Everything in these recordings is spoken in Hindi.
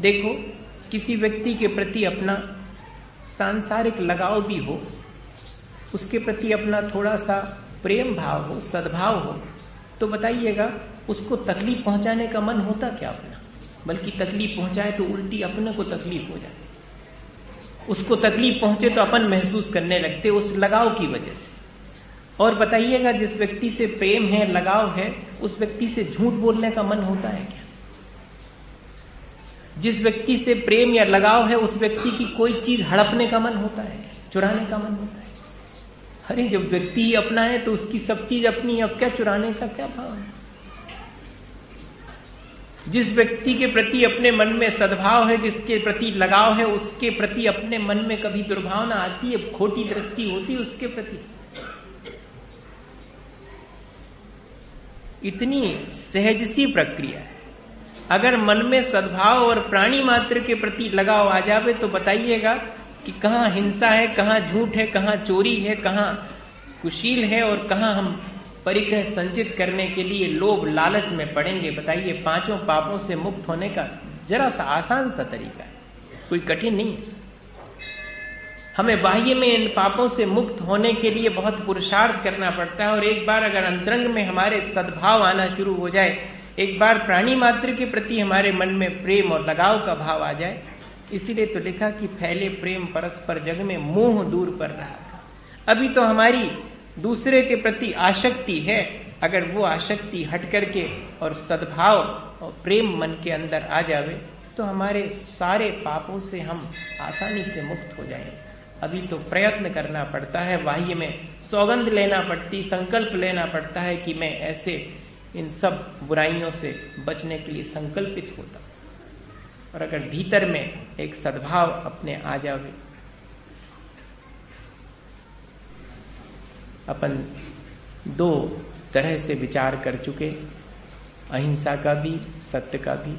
देखो, किसी व्यक्ति के प्रति अपना सांसारिक लगाव भी हो, उसके प्रति अपना थोड़ा सा प्रेम भाव हो, सद्भाव हो, तो बताइएगा उसको तकलीफ पहुंचाने का मन होता क्या अपना? बल्कि तकलीफ पहुंचाए तो उल्टी अपने को तकलीफ हो जाती। उसको तकलीफ पहुंचे तो अपन महसूस करने लगते उस लगाव की वजह से। और बताइएगा, जिस व्यक्ति से प्रेम है, लगाव है, उस व्यक्ति से झूठ बोलने का मन होता है क्या? जिस व्यक्ति से प्रेम या लगाव है, उस व्यक्ति की कोई चीज हड़पने का मन होता है क्या? चुराने का मन होता है? अरे जब व्यक्ति ही अपना है तो उसकी सब चीज अपनी, अब क्या चुराने का क्या भाव है? जिस व्यक्ति के प्रति अपने मन में सद्भाव है, जिसके प्रति लगाव है, उसके प्रति अपने मन में कभी दुर्भावना आती है, खोटी दृष्टि होती है उसके प्रति। इतनी सहज सी प्रक्रिया है। अगर मन में सद्भाव और प्राणी मात्र के प्रति लगाव आ जावे तो बताइएगा कि कहां हिंसा है, कहां झूठ है, कहां चोरी है, कहां कुशील है और कहां हम परिग्रह संचित करने के लिए लोभ लालच में पड़ेंगे। बताइए, पांचों पापों से मुक्त होने का जरा सा आसान सा तरीका है, कोई कठिन नहीं है। हमें बाह्य में इन पापों से मुक्त होने के लिए बहुत पुरुषार्थ करना पड़ता है। और एक बार अगर अंतरंग में हमारे सद्भाव आना शुरू हो जाए, एक बार प्राणी मात्र के प्रति हमारे मन में प्रेम और लगाव का भाव आ जाए, इसीलिए तो लिखा कि फैले प्रेम परस्पर जग में, मोह दूर पर रहा। अभी तो हमारी दूसरे के प्रति आसक्ति है, अगर वो आसक्ति हट करके और सद्भाव और प्रेम मन के अंदर आ जावे तो हमारे सारे पापों से हम आसानी से मुक्त हो जाएंगे। अभी तो प्रयत्न करना पड़ता है, बाह्य में सौगंध लेना पड़ती, संकल्प लेना पड़ता है कि मैं ऐसे इन सब बुराइयों से बचने के लिए संकल्पित होता। और अगर भीतर में एक सद्भाव अपने आ जावे, अपन दो तरह से विचार कर चुके, अहिंसा का भी, सत्य का भी।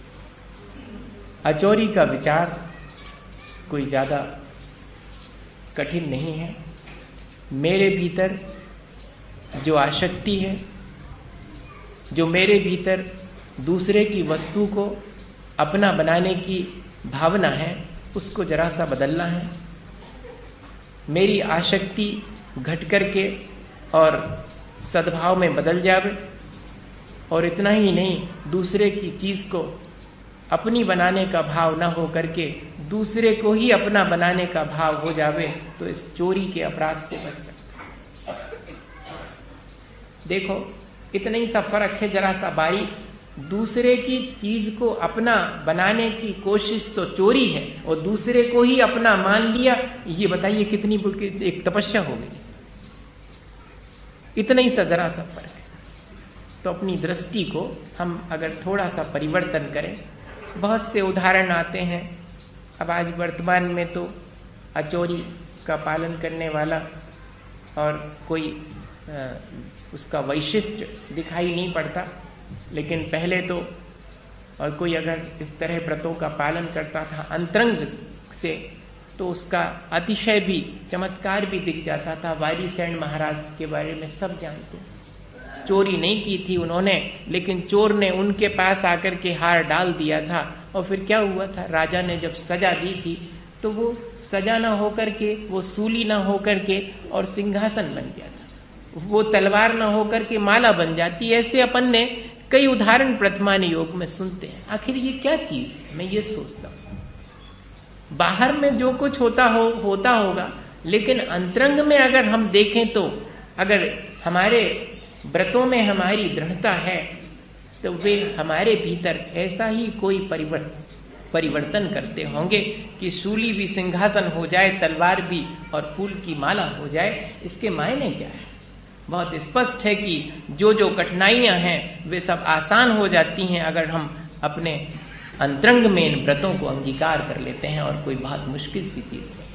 अचोरी का विचार कोई ज्यादा कठिन नहीं है। मेरे भीतर जो आसक्ति है, जो मेरे भीतर दूसरे की वस्तु को अपना बनाने की भावना है, उसको जरा सा बदलना है। मेरी आसक्ति घट करके और सद्भाव में बदल जावे। और इतना ही नहीं, दूसरे की चीज को अपनी बनाने का भाव न हो करके दूसरे को ही अपना बनाने का भाव हो जावे, तो इस चोरी के अपराध से बच सकते। देखो, इतना ही सा फर्क है, जरा सा बारीक। दूसरे की चीज को अपना बनाने की कोशिश तो चोरी है, और दूसरे को ही अपना मान लिया, ये बताइए कितनी एक तपस्या हो गई। इतना ही सा जरा सा फर्क है। तो अपनी दृष्टि को हम अगर थोड़ा सा परिवर्तन करें, बहुत से उदाहरण आते हैं। अब आज वर्तमान में तो अचोरी का पालन करने वाला और कोई उसका वैशिष्ट दिखाई नहीं पड़ता, लेकिन पहले तो और कोई अगर इस तरह व्रतों का पालन करता था अंतरंग से, तो उसका अतिशय भी चमत्कार भी दिख जाता था। वारीसेन महाराज के बारे में सब जानते। चोरी नहीं की थी उन्होंने, लेकिन चोर ने उनके पास आकर के हार डाल दिया था। और फिर क्या हुआ था, राजा ने जब सजा दी थी तो वो सजा ना होकर के, वो सूली ना होकर के और सिंहासन बन गया था। वो तलवार ना होकर के माला बन जाती। ऐसे अपन ने कई उदाहरण वर्तमान योग में सुनते हैं। आखिर ये क्या चीज है, मैं ये सोचता हूं। बाहर में जो कुछ होता होगा, लेकिन अंतरंग में अगर हम देखें तो अगर हमारे व्रतों में हमारी दृढ़ता है तो वे हमारे भीतर ऐसा ही कोई परिवर्तन करते होंगे कि शूली भी सिंहासन हो जाए, तलवार भी और फूल की माला हो जाए। इसके मायने क्या है? बहुत स्पष्ट है कि जो जो कठिनाइयां हैं वे सब आसान हो जाती हैं अगर हम अपने अंतरंग में इन व्रतों को अंगीकार कर लेते हैं, और कोई बहुत मुश्किल सी चीज है।